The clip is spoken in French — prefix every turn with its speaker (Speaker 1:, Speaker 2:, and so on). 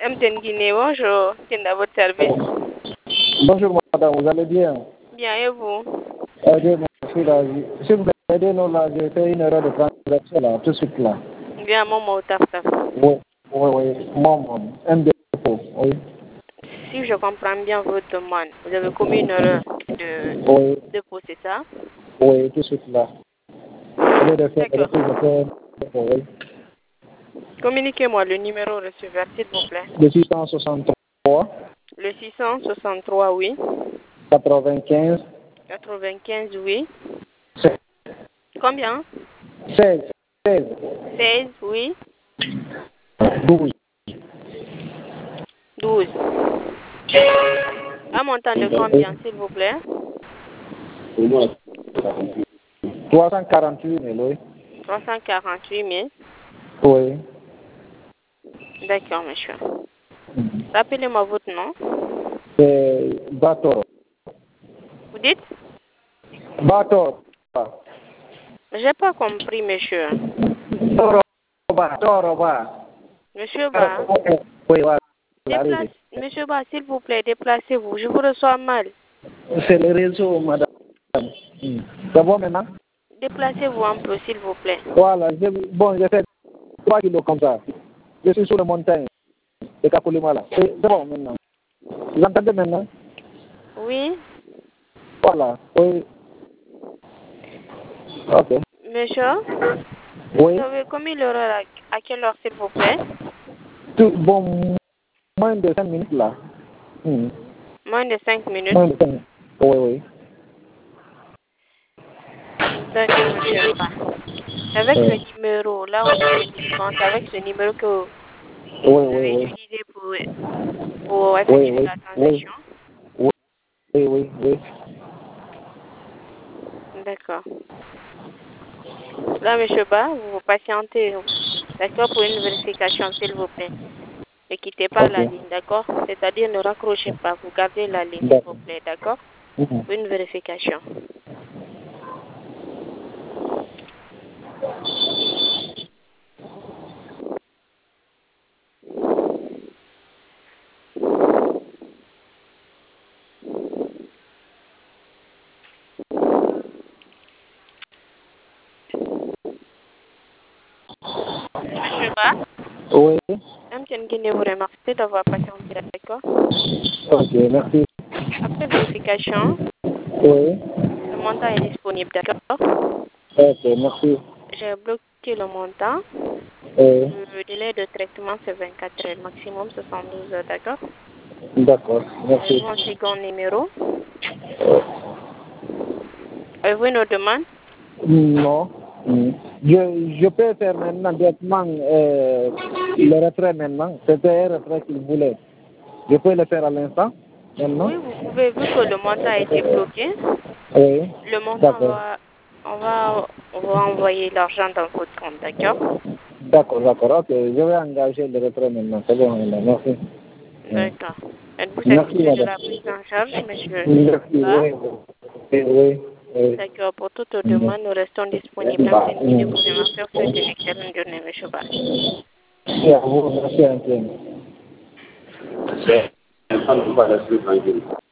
Speaker 1: MTN Guinée, bonjour. Quel est votre service?
Speaker 2: Bonjour madame, vous allez bien?
Speaker 1: Bien, et vous?
Speaker 2: Dieu merci, là. Si vous aidez-nous là, j'ai fait une erreur de transaction là, tout de suite là.
Speaker 1: Bien, mon taf.
Speaker 2: Oui, mon MDPO, oui.
Speaker 1: Si je comprends bien votre demande, vous avez commis une erreur de
Speaker 2: Oui,
Speaker 1: dépôt, c'est ça?
Speaker 2: oui, tout de suite là. Au lieu de faire le
Speaker 1: D'accord.
Speaker 2: retour, je fais, oui.
Speaker 1: Communiquez-moi le numéro receveur, s'il vous plaît.
Speaker 2: Le 663,
Speaker 1: Le 663, oui.
Speaker 2: 95,
Speaker 1: 95, oui.
Speaker 2: 16,
Speaker 1: Combien?
Speaker 2: 16,
Speaker 1: 16, oui.
Speaker 2: 12.
Speaker 1: 12. Un montant de combien, s'il vous plaît?
Speaker 2: 348 000, oui.
Speaker 1: 348 000.
Speaker 2: Oui.
Speaker 1: D'accord, monsieur. Rappelez-moi votre nom.
Speaker 2: C'est Bator.
Speaker 1: Vous dites?
Speaker 2: Bator.
Speaker 1: J'ai pas compris, monsieur.
Speaker 2: Toroba.
Speaker 1: Monsieur Ba,
Speaker 2: Oui, voilà.
Speaker 1: Monsieur Ba, s'il vous plaît, déplacez-vous. Je vous reçois mal.
Speaker 2: C'est le réseau, madame. C'est bon maintenant?
Speaker 1: Déplacez-vous un peu, s'il vous plaît.
Speaker 2: Voilà. J'ai fait 3 kilos comme ça. Je suis sur la montagne de Kapulimala. C'est bon maintenant. Vous entendez maintenant?
Speaker 1: Oui,
Speaker 2: Voilà. Oui. Ok.
Speaker 1: monsieur,
Speaker 2: Oui.
Speaker 1: vous avez commis l'erreur à quelle heure, s'il vous plaît?
Speaker 2: Bon, moins de 5 minutes là.
Speaker 1: Moins de 5 minutes.
Speaker 2: Moins de 5 minutes. Oui, oui.
Speaker 1: D'accord, monsieur Ba. Avec ce numéro, là où vous êtes vivant, c'est avec ce numéro que vous avez
Speaker 2: Oui.
Speaker 1: utilisé pour effectuer la transaction.
Speaker 2: Oui.
Speaker 1: D'accord. Là, monsieur Ba, vous patientez, d'accord, pour une vérification, s'il vous plaît. Ne quittez pas la ligne, d'accord? C'est-à-dire ne raccrochez pas, vous gardez la ligne, s'il vous plaît, d'accord? Pour une vérification. Monsieur Ba,
Speaker 2: Oui.
Speaker 1: MTN Guinée vous remercie d'avoir patienté, d'accord?
Speaker 2: Ok, merci.
Speaker 1: Après vérification,
Speaker 2: Oui.
Speaker 1: le montant est disponible, d'accord?
Speaker 2: Ok, merci.
Speaker 1: J'ai bloqué le montant.
Speaker 2: Oui.
Speaker 1: Le délai de traitement, c'est 24 heures, maximum 72 heures, d'accord?
Speaker 2: D'accord, merci.
Speaker 1: Avez-vous un second numéro? Avez-vous une autre demande?
Speaker 2: Non. Je peux faire maintenant directement le retrait maintenant. C'était un retrait qu'il voulait. Je peux le faire à l'instant maintenant?
Speaker 1: Oui, vous pouvez, vu que le montant a été bloqué,
Speaker 2: Oui.
Speaker 1: le montant
Speaker 2: D'accord.
Speaker 1: on va envoyer l'argent dans votre compte, d'accord?
Speaker 2: D'accord. Ok, je vais engager le retrait maintenant. C'est bon, maintenant. Merci.
Speaker 1: D'accord. Êtes-vous
Speaker 2: Merci,
Speaker 1: satisfait de
Speaker 2: madame.
Speaker 1: la prise en charge, monsieur?
Speaker 2: Merci,
Speaker 1: Ba?
Speaker 2: oui.
Speaker 1: D'accord. Pour toute demande, nous restons disponibles. MTN Guinée vous remercie. Souhaite une excellente journée, monsieur Ba.
Speaker 2: Merci à vous, merci à vous.